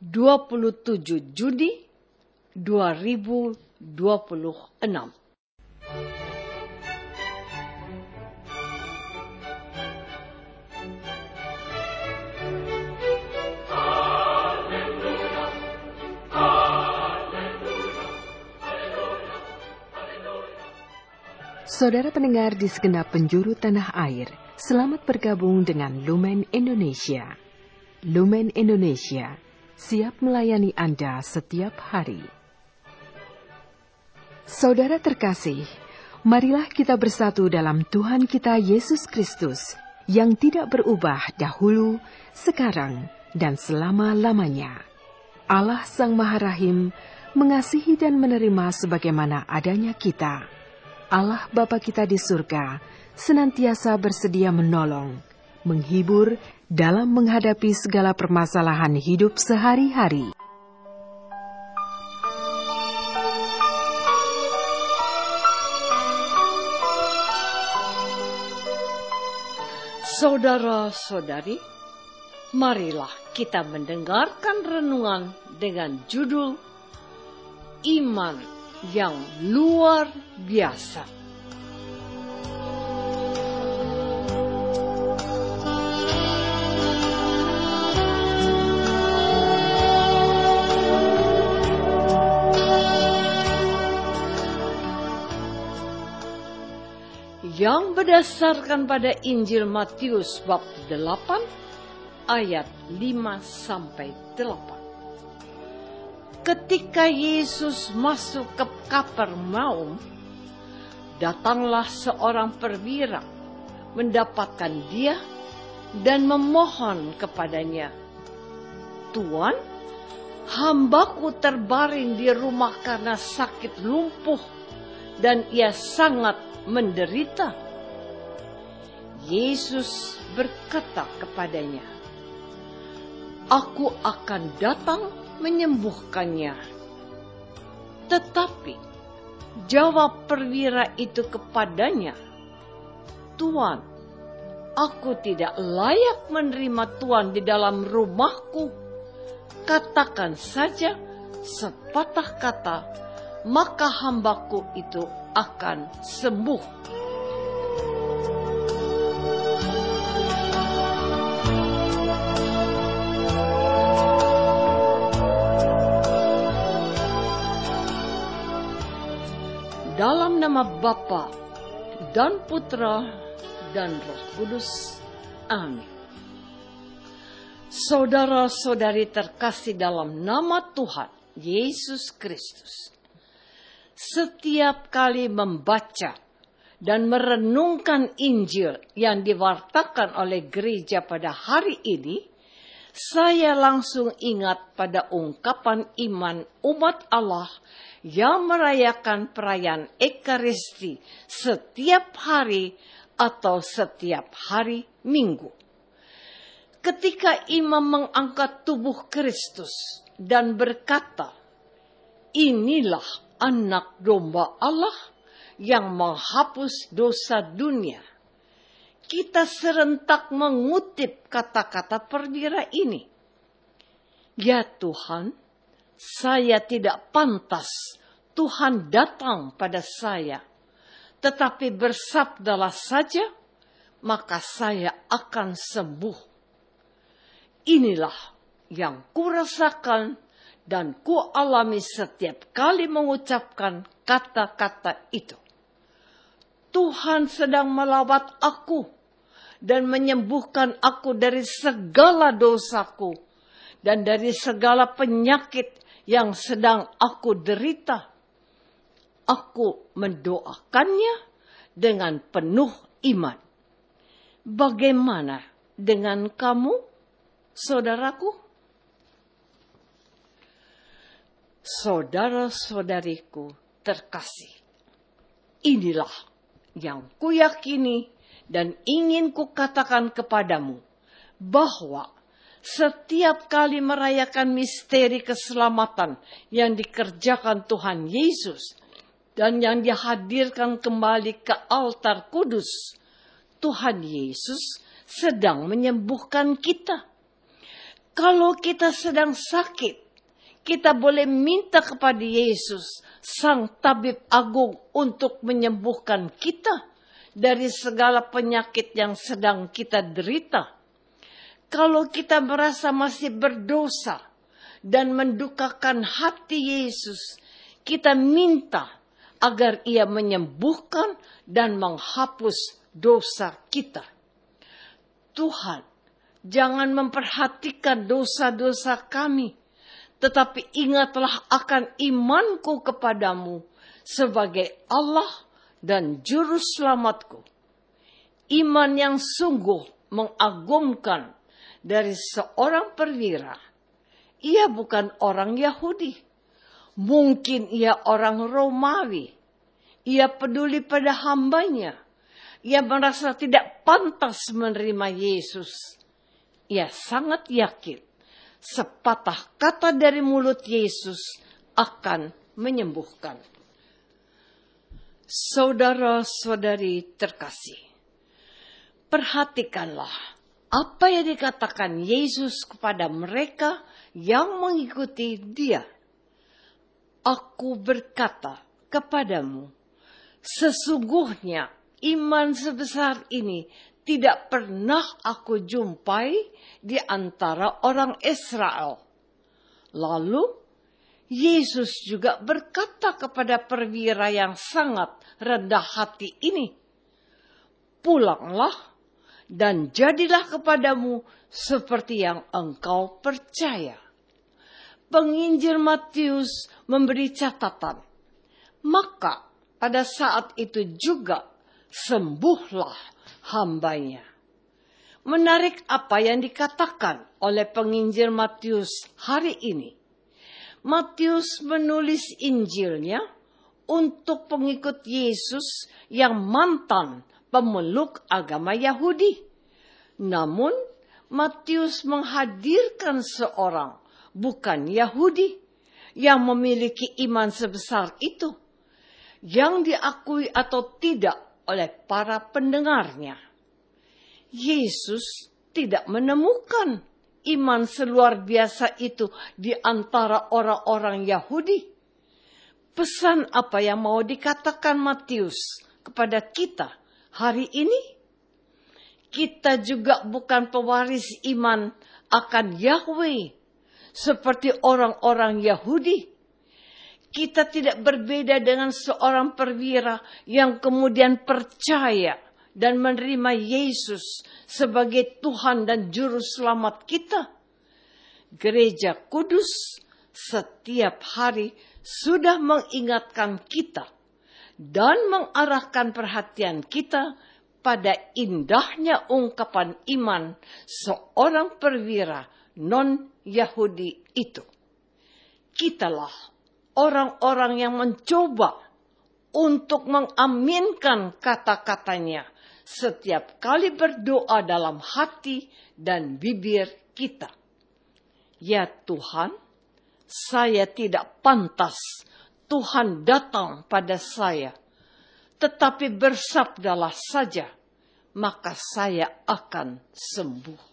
27 Juni 2026. Saudara pendengar di segenap penjuru tanah air, selamat bergabung dengan Lumen Indonesia. Lumen Indonesia, siap melayani Anda setiap hari. Saudara terkasih, marilah kita bersatu dalam Tuhan kita Yesus Kristus, yang tidak berubah dahulu, sekarang, dan selama-lamanya. Allah Sang Maha Rahim mengasihi dan menerima sebagaimana adanya kita. Allah Bapa kita di surga senantiasa bersedia menolong, menghibur dalam menghadapi segala permasalahan hidup sehari-hari. Saudara-saudari, marilah kita mendengarkan renungan dengan judul Iman yang luar biasa. Yang berdasarkan pada Injil Matius bab 8 ayat 5-8. Ketika Yesus masuk ke Kapernaum, datanglah seorang perwira mendapatkan dia dan memohon kepadanya, "Tuan, hambaku terbaring di rumah karena sakit lumpuh dan ia sangat menderita." Yesus berkata kepadanya, "Aku akan datang menyembuhkannya." Tetapi jawab perwira itu kepadanya, "Tuan, aku tidak layak menerima Tuan di dalam rumahku. Katakan saja sepatah kata, maka hambaku itu akan sembuh." Dalam nama Bapa dan Putra dan Roh Kudus. Amin. Saudara-saudari terkasih dalam nama Tuhan Yesus Kristus, setiap kali membaca dan merenungkan Injil yang diwartakan oleh gereja pada hari ini, saya langsung ingat pada ungkapan iman umat Allah yang merayakan perayaan Ekaristi setiap hari atau setiap hari Minggu. Ketika imam mengangkat tubuh Kristus dan berkata, "Inilah anak domba Allah yang menghapus dosa dunia," kita serentak mengutip kata-kata perwira ini. Ya Tuhan, saya tidak pantas Tuhan datang pada saya, tetapi bersabdalah saja, maka saya akan sembuh. Inilah yang kurasakan dan kualami setiap kali mengucapkan kata-kata itu. Tuhan sedang melawat aku dan menyembuhkan aku dari segala dosaku dan dari segala penyakit yang sedang aku derita. Aku mendoakannya dengan penuh iman. Bagaimana dengan kamu, saudaraku? Saudara-saudariku terkasih, inilah yang kuyakini dan ingin kukatakan kepadamu, bahwa setiap kali merayakan misteri keselamatan yang dikerjakan Tuhan Yesus dan yang dihadirkan kembali ke altar kudus, Tuhan Yesus sedang menyembuhkan kita. Kalau kita sedang sakit, kita boleh minta kepada Yesus, Sang Tabib Agung, untuk menyembuhkan kita dari segala penyakit yang sedang kita derita. Kalau kita merasa masih berdosa dan mendukakan hati Yesus, kita minta agar Ia menyembuhkan dan menghapus dosa kita. Tuhan, jangan memperhatikan dosa-dosa kami, tetapi ingatlah akan imanku kepadamu sebagai Allah dan Juru Selamatku. Iman yang sungguh mengagumkan dari seorang perwira. Ia bukan orang Yahudi. Mungkin ia orang Romawi. Ia peduli pada hambanya. Ia merasa tidak pantas menerima Yesus. Ia sangat yakin sepatah kata dari mulut Yesus akan menyembuhkan. Saudara-saudari terkasih, perhatikanlah apa yang dikatakan Yesus kepada mereka yang mengikuti Dia. Aku berkata kepadamu, sesungguhnya iman sebesar ini tidak pernah aku jumpai di antara orang Israel. Lalu Yesus juga berkata kepada perwira yang sangat rendah hati ini, pulanglah dan jadilah kepadamu seperti yang engkau percaya. Penginjil Matius memberi catatan, maka pada saat itu juga sembuhlah hambanya. Menarik apa yang dikatakan oleh penginjil Matius hari ini. Matius menulis Injilnya untuk pengikut Yesus yang mantan pemeluk agama Yahudi. Namun Matius menghadirkan seorang bukan Yahudi yang memiliki iman sebesar itu, yang diakui atau tidak oleh para pendengarnya. Yesus tidak menemukan iman seluar biasa itu di antara orang-orang Yahudi. Pesan apa yang mau dikatakan Matius kepada kita hari ini? Kita juga bukan pewaris iman akan Yahweh seperti orang-orang Yahudi. Kita tidak berbeda dengan seorang perwira yang kemudian percaya dan menerima Yesus sebagai Tuhan dan Juru Selamat kita. Gereja Kudus setiap hari sudah mengingatkan kita dan mengarahkan perhatian kita pada indahnya ungkapan iman seorang perwira non-Yahudi itu. Kitalah orang-orang yang mencoba untuk mengaminkan kata-katanya setiap kali berdoa dalam hati dan bibir kita. Ya Tuhan, saya tidak pantas Tuhan datang pada saya, tetapi bersabdalah saja, maka saya akan sembuh.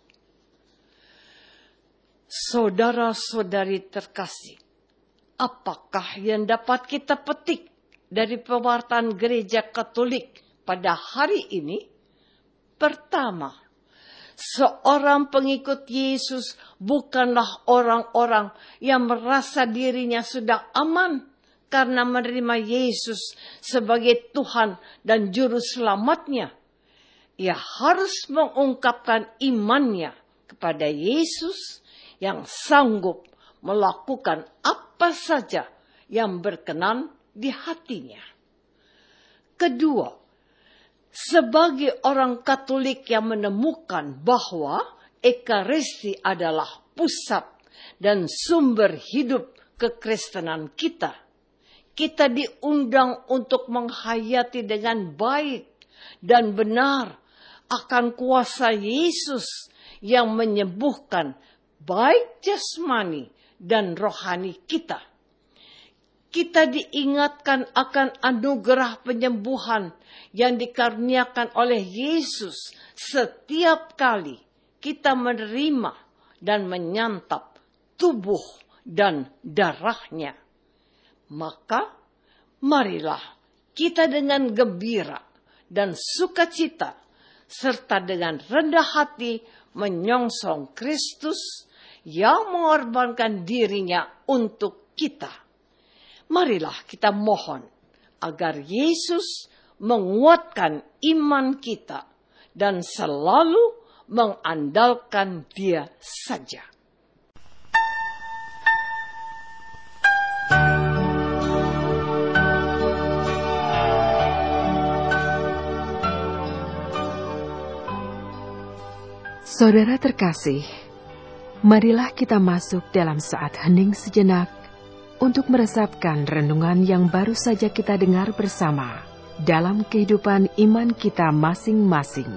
Saudara-saudari terkasih, apakah yang dapat kita petik dari pewartaan gereja Katolik pada hari ini? Pertama, seorang pengikut Yesus bukanlah orang-orang yang merasa dirinya sudah aman karena menerima Yesus sebagai Tuhan dan Juru Selamatnya. Ia harus mengungkapkan imannya kepada Yesus yang sanggup melakukan apa saja yang berkenan di hatinya. Kedua, sebagai orang Katolik yang menemukan bahwa Ekaristi adalah pusat dan sumber hidup kekristenan kita, kita diundang untuk menghayati dengan baik dan benar akan kuasa Yesus yang menyembuhkan baik jasmani dan rohani kita. Kita diingatkan akan anugerah penyembuhan yang dikaruniakan oleh Yesus setiap kali kita menerima dan menyantap tubuh dan darahnya. Maka marilah kita dengan gembira dan sukacita serta dengan rendah hati menyongsong Kristus yang mengorbankan dirinya untuk kita. Marilah kita mohon agar Yesus menguatkan iman kita dan selalu mengandalkan Dia saja. Saudara terkasih, marilah kita masuk dalam saat hening sejenak untuk meresapkan renungan yang baru saja kita dengar bersama dalam kehidupan iman kita masing-masing.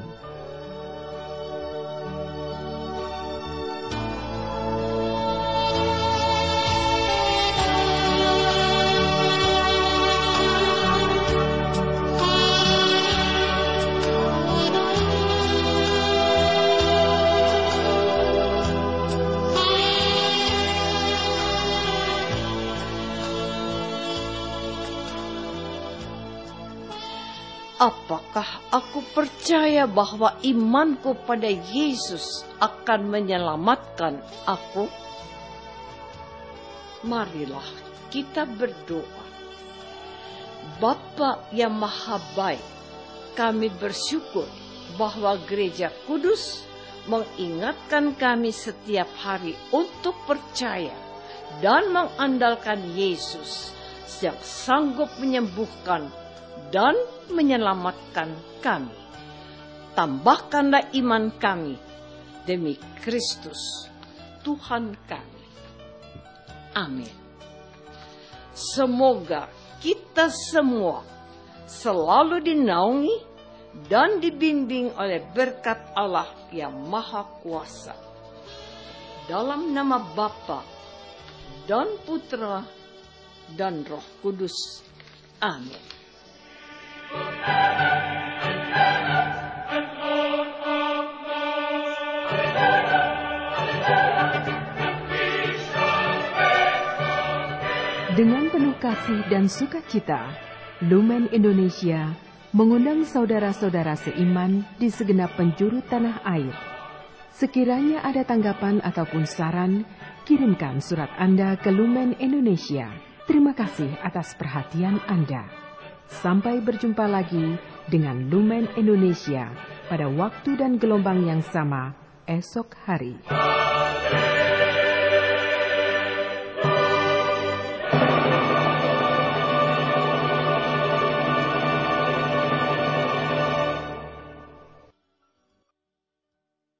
Apakah aku percaya bahwa imanku pada Yesus akan menyelamatkan aku? Marilah kita berdoa. Bapa yang Maha Baik, kami bersyukur bahwa Gereja Kudus mengingatkan kami setiap hari untuk percaya dan mengandalkan Yesus yang sanggup menyembuhkan dan menyelamatkan kami. Tambahkanlah iman kami demi Kristus, Tuhan kami. Amin. Semoga kita semua selalu dinaungi dan dibimbing oleh berkat Allah yang Maha Kuasa. Dalam nama Bapa dan Putra dan Roh Kudus. Amin. Dengan penuh kasih dan sukacita, Lumen Indonesia mengundang saudara-saudara seiman di segenap penjuru tanah air. Sekiranya ada tanggapan ataupun saran, kirimkan surat Anda ke Lumen Indonesia. Terima kasih atas perhatian Anda. Sampai berjumpa lagi dengan Lumen Indonesia pada waktu dan gelombang yang sama esok hari.